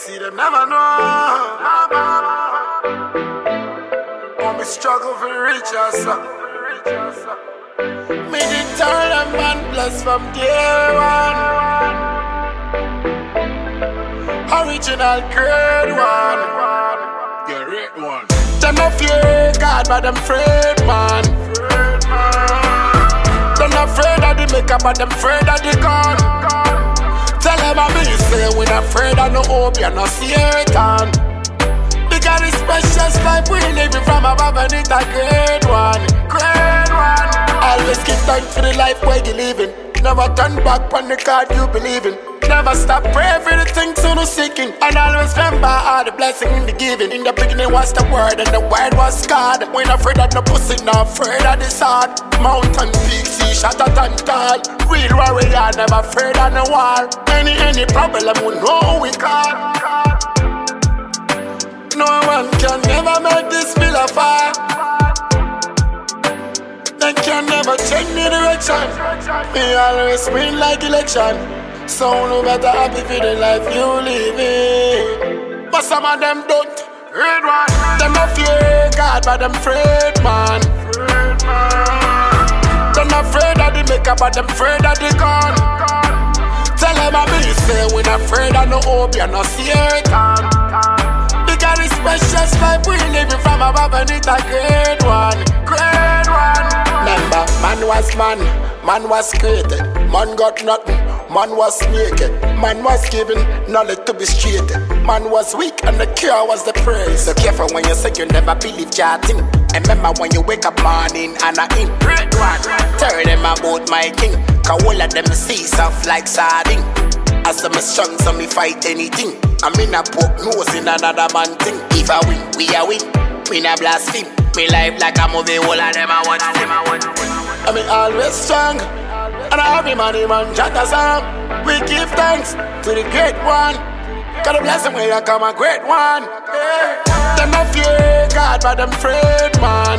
See them never know. When we struggle for reach us. Me did tell them man bless from day one. Original grade one. Yeah, red one. Them no fear God, but them afraid man. Them not afraid of the makeup, but them afraid of the gun. Tell them I me say we not afraid of no hope, you no Satan. Because this precious life we living from above and it's a great one. Great one. Always give thanks for the life where you living. Never turn back on the God you believe in. Never stop praying for the things you no seeking. And always remember all the blessing in the giving. In the beginning was the word and the word was God. We not afraid of no pussy, not afraid of the sword. Mountain peak, sea, shatter and tall. Real warrior, never afraid of no war. Any problem we know who we call. No one can never make this feel a fire. They can never change the direction. Me always win like election. So no better happy for the life you living. But some of them don't. Red one. Them not fear God, but them afraid man. Them not afraid of the makeup, but them afraid of the gun. Tell them I me say we not afraid of no hope, you no Satan. Because this precious life we living from above and it's a great one. Great one. Remember, man was created, man got nothing, man was naked, man was given knowledge to be straight, man was weak and the cure was the praise. So careful when you say you never believe chatting. And remember when you wake up morning and I in great one. Tell them about my king, cause all of them see soft like sardine. As I'm strong so me fight anything. I'm in a poke nose in another man thing. If I win, we a win, we not blaspheme. Me life like a movie, all of them I watch them. I mean always strong, and every man chat a song. We give thanks to the great one. God bless him when you come a great one. Yeah. Them not fear God, but them afraid man.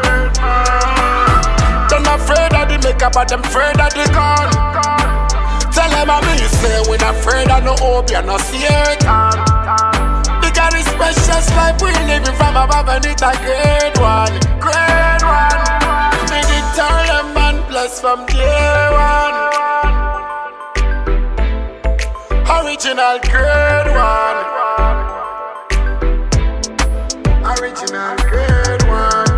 Them not afraid of the makeup, but them afraid of the gun. Tell them I me say we not afraid of no hope, you no Satan. Because this precious life we living from above and it's a great one. Great one. Me did tell them man bless from day one. Original grade one. Original grade one.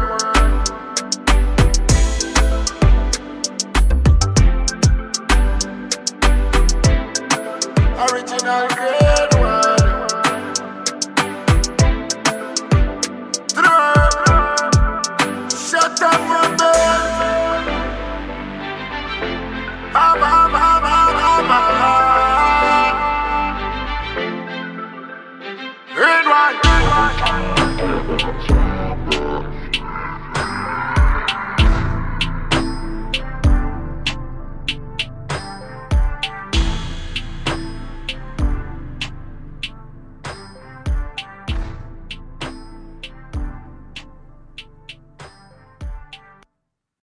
Original grade